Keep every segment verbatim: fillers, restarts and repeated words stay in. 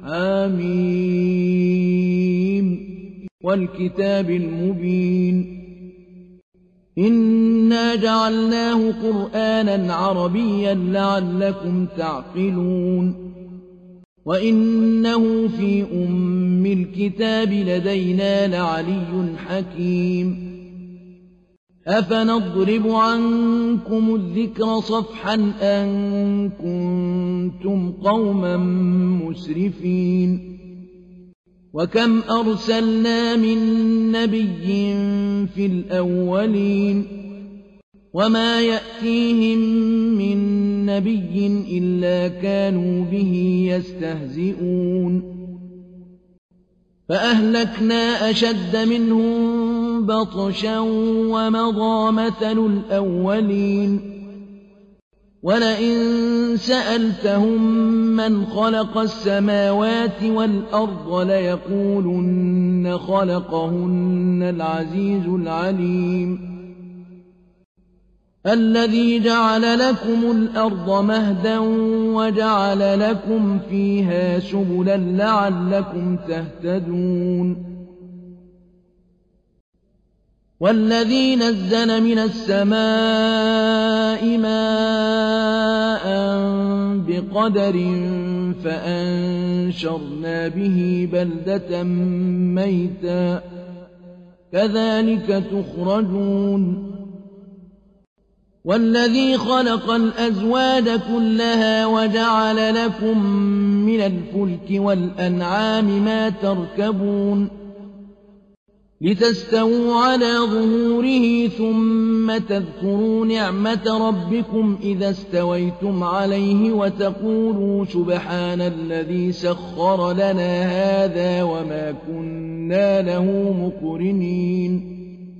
حميم والكتاب المبين إنا جعلناه قرآنا عربيا لعلكم تعقلون وإنه في أم الكتاب لدينا لعلي حكيم أفنضرب عنكم الذكر صفحا أن كنتم قوما مسرفين وكم أرسلنا من نبي في الأولين وما يأتيهم من نبي إلا كانوا به يستهزئون فأهلكنا أشد منهم بطشا ومضى مثل الأولين ولئن سألتهم من خلق السماوات والأرض ليقولن خلقهن العزيز العليم الذي جعل لكم الأرض مهدا وجعل لكم فيها سبلا لعلكم تهتدون والذي نزل من السماء ماء بقدر فأنشرنا به بلدة ميتا كذلك تخرجون والذي خلق الأزواج كلها وجعل لكم من الفلك والأنعام ما تركبون لتستووا على ظهوره ثم تذكروا نعمة ربكم إذا استويتم عليه وتقولوا سبحان الذي سخر لنا هذا وما كنا له مقرنين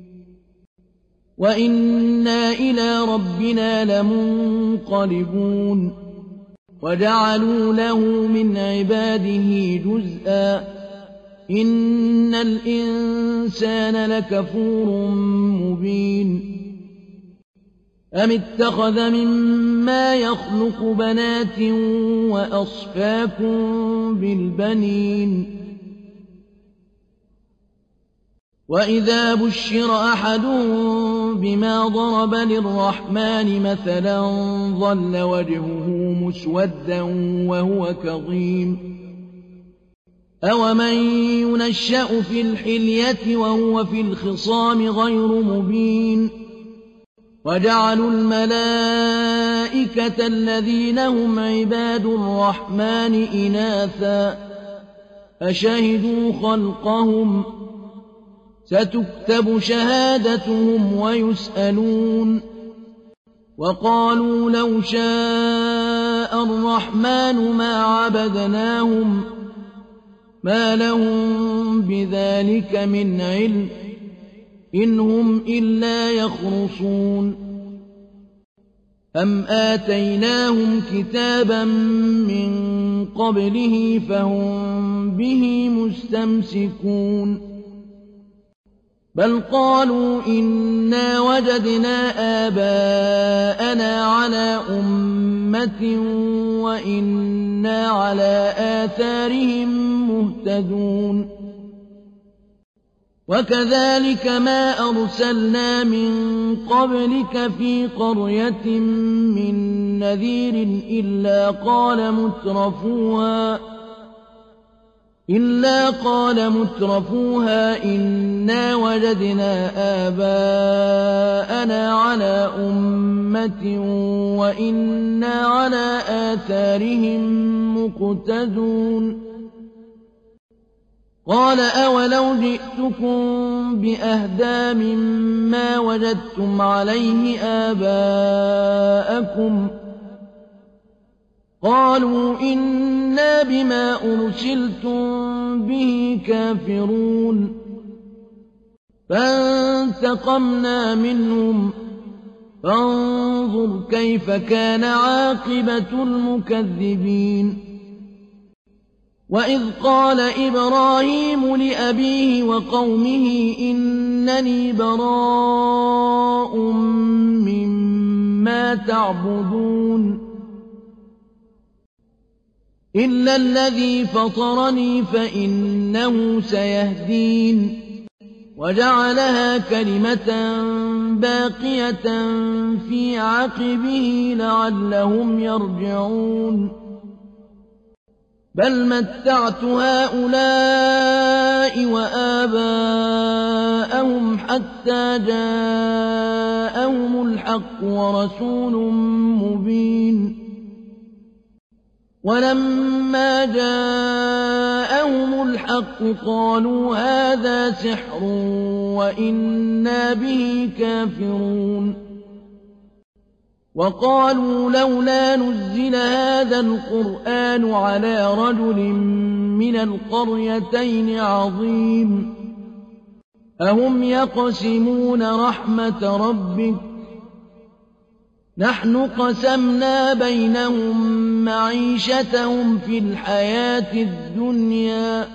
وإنا إلى ربنا لمنقلبون وجعلوا له من عباده جزءا إن الإنسان لكفور مبين أم اتخذ مما يخلق بنات وأصفاكم بالبنين وإذا بشر أحدهم بما ضرب للرحمن مثلا ظل وجهه مسودا وهو كظيم أومن ينشأ في الحلية وهو في الخصام غير مبين وجعلوا الملائكة الذين هم عباد الرحمن إناثا أشهدوا خلقهم ستكتب شهادتهم ويسألون وقالوا لو شاء الرحمن ما عبدناهم ما لهم بذلك من علم إن هم إلا يخرصون أم آتيناهم كتابا من قبله فهم به مستمسكون بل قالوا إنا وجدنا آباءنا على أمة وإنا على آثارهم مهتدون وكذلك ما أرسلنا من قبلك في قرية من نذير إلا قال مترفوها إلا قال مترفوها إنا وجدنا آباءنا على أمة وإنا على آثارهم مقتدون قال أولو جئتكم بأهدى مما وجدتم عليه آباءكم قالوا إنا بما أرسلتم به كافرون فانتقمنا منهم فانظر كيف كان عاقبة المكذبين وإذ قال إبراهيم لأبيه وقومه إنني براء مما تعبدون إلا الذي فطرني فإنه سيهدين وجعلها كلمة باقية في عقبه لعلهم يرجعون بل متعت هؤلاء وآباءهم حتى جاءهم الحق ورسول مبين ولما جاءهم الحق قالوا هذا سحر وإنا به كافرون وقالوا لولا نزل هذا القرآن على رجل من القريتين عظيم أهم يقسمون رحمة ربك نحن قسمنا بينهم معيشتهم في الحياة الدنيا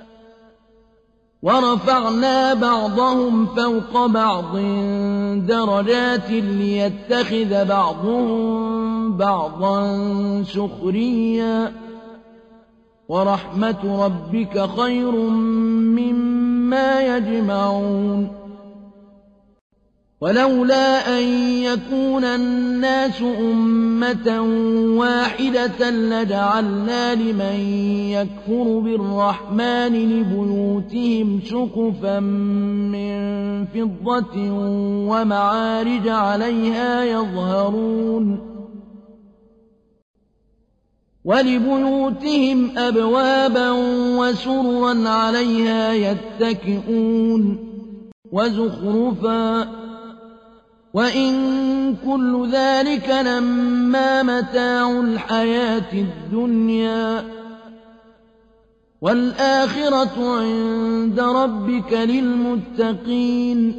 ورفعنا بعضهم فوق بعض درجات ليتخذ بعضهم بعضا سخريا ورحمة ربك خير مما يجمعون ولولا أن يكون الناس أمة واحدة لجعلنا لمن يكفر بالرحمن لبيوتهم سقفا من فضة ومعارج عليها يظهرون ولبيوتهم أبوابا وسررا عليها يتكئون وزخرفا وإن كل ذلك لما متاع الحياة الدنيا والآخرة عند ربك للمتقين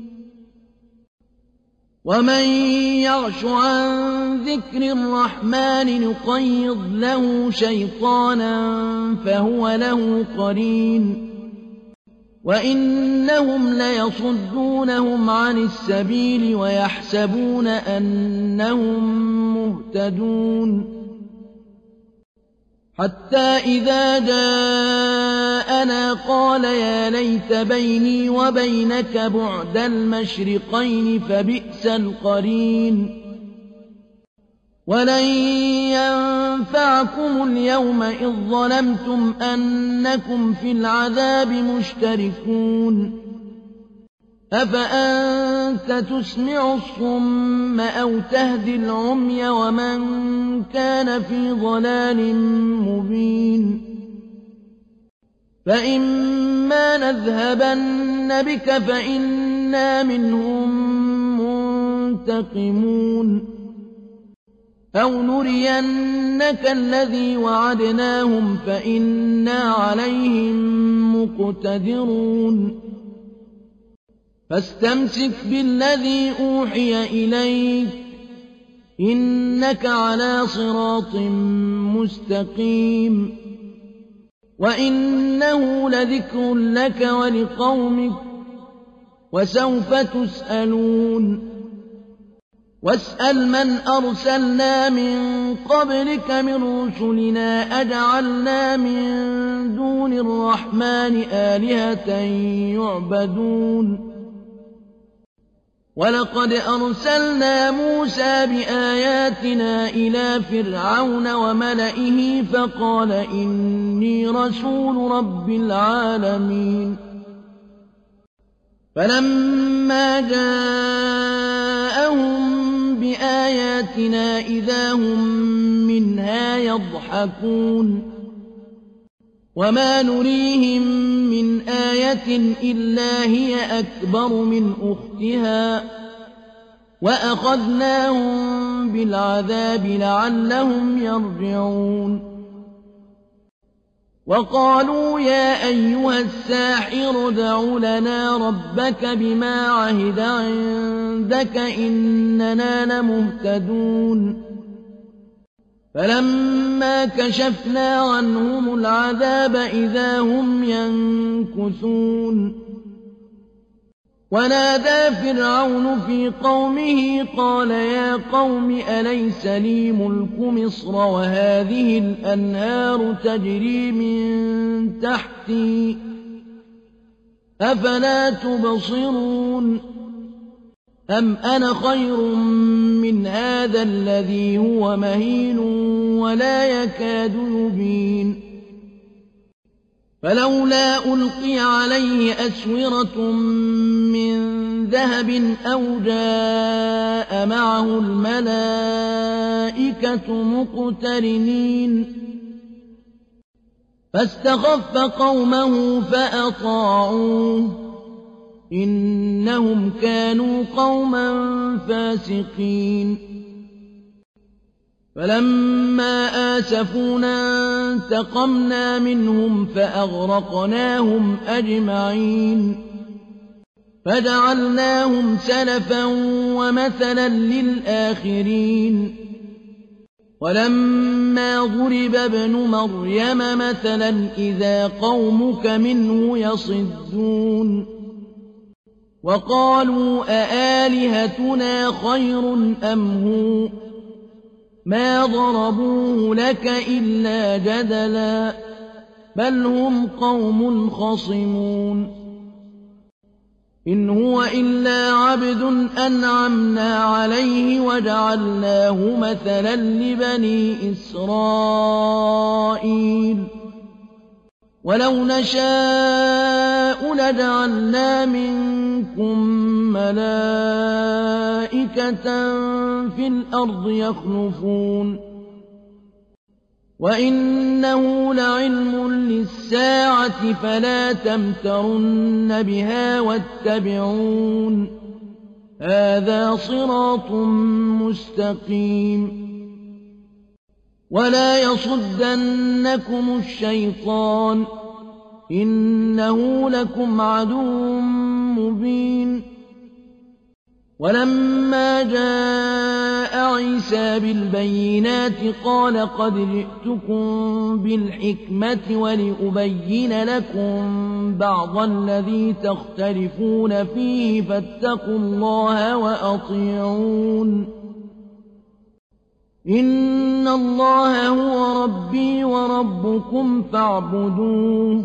ومن يعش عن ذكر الرحمن نقيض له شيطانا فهو له قرين وإنهم ليصدونهم عن السبيل ويحسبون أنهم مهتدون حتى إذا جاءنا قال يا ليت بيني وبينك بعد المشرقين فبئس القرين ولن ينفعكم اليوم إذ ظلمتم أنكم في العذاب مشتركون أفأنت تسمع الصم أو تهدي العمي ومن كان في ضلال مبين فإما نذهبن بك فإنا منهم منتقمون أو نرينك الذي وعدناهم فإنا عليهم مقتدرون فاستمسك بالذي أوحي إليك إنك على صراط مستقيم وإنه لذكر لك ولقومك وسوف تسألون واسأل من أرسلنا من قبلك من رسلنا أجعلنا من دون الرحمن آلهة يعبدون ولقد أرسلنا موسى بآياتنا إلى فرعون وملئه فقال إني رسول رب العالمين فلما جاءهم بآياتنا إذا هم منها يضحكون وما نريهم من آية إلا هي أكبر من أختها وأخذناهم بالعذاب لعلهم يرجعون وقالوا يا أيها الساحر ادع لنا ربك بما عهد عندك إننا لمهتدون فلما كشفنا عنهم العذاب إذا هم ينكثون ونادى فرعون في قومه قال يا قوم أليس لي ملك مصر وهذه الأنهار تجري من تحتي أفلا تبصرون أم أنا خير من هذا الذي هو مهين ولا يكاد يبين فلولا ألقي عليه أسورة من ذهب أو جاء معه الملائكة مقترنين فاستخف قومه فأطاعوه إنهم كانوا قوما فاسقين فلما آسفونا انتقمنا منهم فأغرقناهم أجمعين فجعلناهم سلفا ومثلا للآخرين ولما ضرب ابن مريم مثلا إذا قومك منه يصدون وقالوا أآلهتنا خير أم هو ما ضربوه لك إلا جدلا بل هم قوم خصمون إن هو إلا عبد أنعمنا عليه وجعلناه مثلا لبني إسرائيل ولو نشاء لجعلنا منكم ملائكة في الأرض يخلفون وإنه لعلم للساعة فلا تمترن بها واتبعون هذا صراط مستقيم ولا يصدنكم الشيطان إنه لكم عدو مبين ولما جاء عيسى بالبينات قال قد جئتكم بالحكمة ولأبين لكم بعض الذي تختلفون فيه فاتقوا الله وأطيعون إن الله هو ربي وربكم فاعبدوه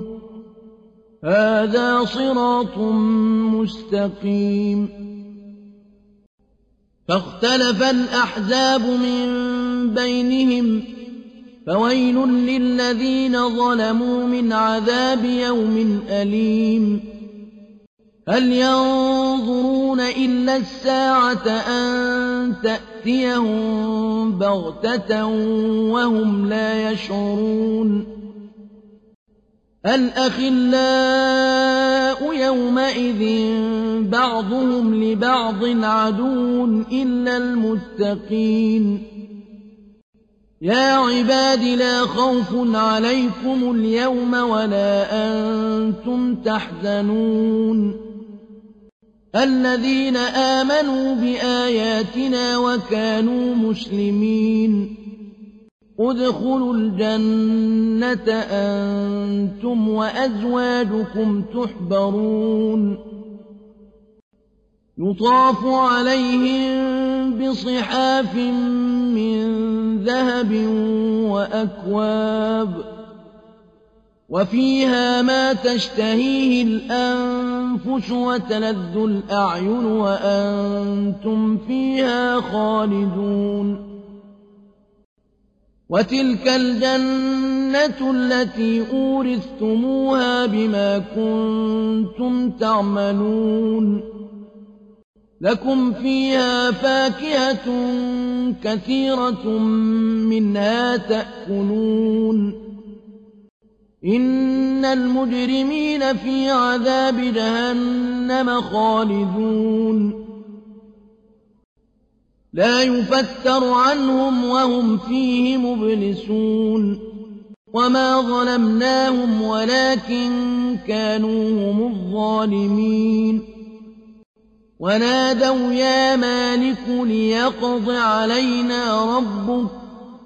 هذا صراط مستقيم فاختلف الأحزاب من بينهم فويل للذين ظلموا من عذاب يوم أليم هل ينظرون إلا الساعة أن تأتيهم بغتة وهم لا يشعرون الأخلاء يومئذ بعضهم لبعض عدو إلا المتقين يا عباد لا خوف عليكم اليوم ولا أنتم تحزنون الذين آمنوا بآياتنا وكانوا مسلمين ادخلوا الجنة أنتم وأزواجكم تحبرون يطاف عليهم بصحاف من ذهب وأكواب وفيها ما تشتهيه الأنفس وتلذ الأعين وأنتم فيها خالدون وتلك الجنة التي أورثتموها بما كنتم تعملون لكم فيها فاكهة كثيرة منها تأكلون إن المجرمين في عذاب جهنم خالدون لا يفتر عنهم وهم فيه مبلسون وما ظلمناهم ولكن كانوا هم الظالمين ونادوا يا مالك ليقض علينا ربك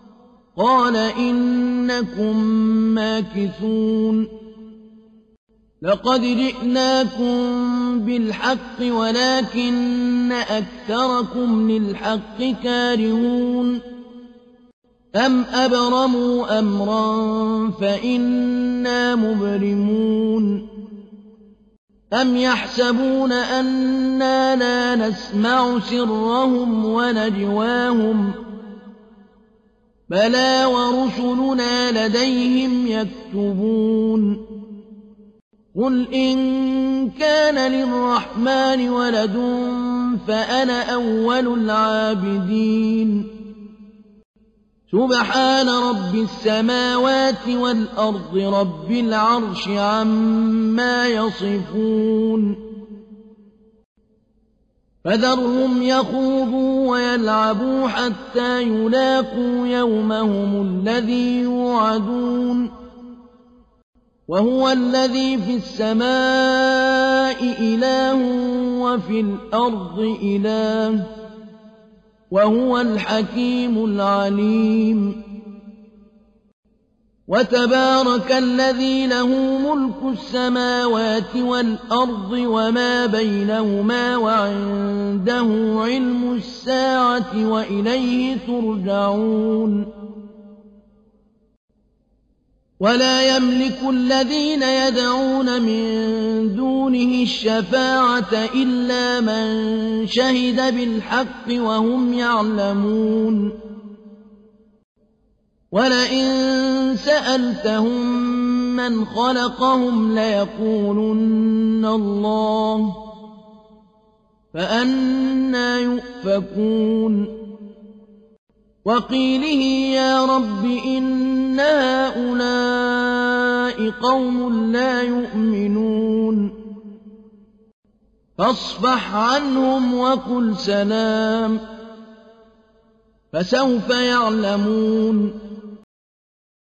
قال إنكم ماكثون لقد جئناكم بالحق ولكن أكثركم للحق كارهون أم أبرموا أمرا فإنا مبرمون أم يحسبون أنا لا نسمع سرهم ونجواهم بلى ورسلنا لديهم يكتبون قل إن كان للرحمن ولد فأنا أول العابدين سبحان رب السماوات والأرض رب العرش عما يصفون فذرهم يخوضوا ويلعبوا حتى يلاقوا يومهم الذي يوعدون وهو الذي في السماء إله وفي الأرض إله وهو الحكيم العليم وتبارك الذي له ملك السماوات والأرض وما بينهما وعنده علم الساعة وإليه ترجعون ولا يملك الذين يدعون من دونه الشفاعة إلا من شهد بالحق وهم يعلمون ولئن سألتهم من خلقهم ليقولن الله فأنى يؤفكون وقيله يا رب إن هؤلاء قوم لا يؤمنون فاصفح عنهم وقل سلام فسوف يعلمون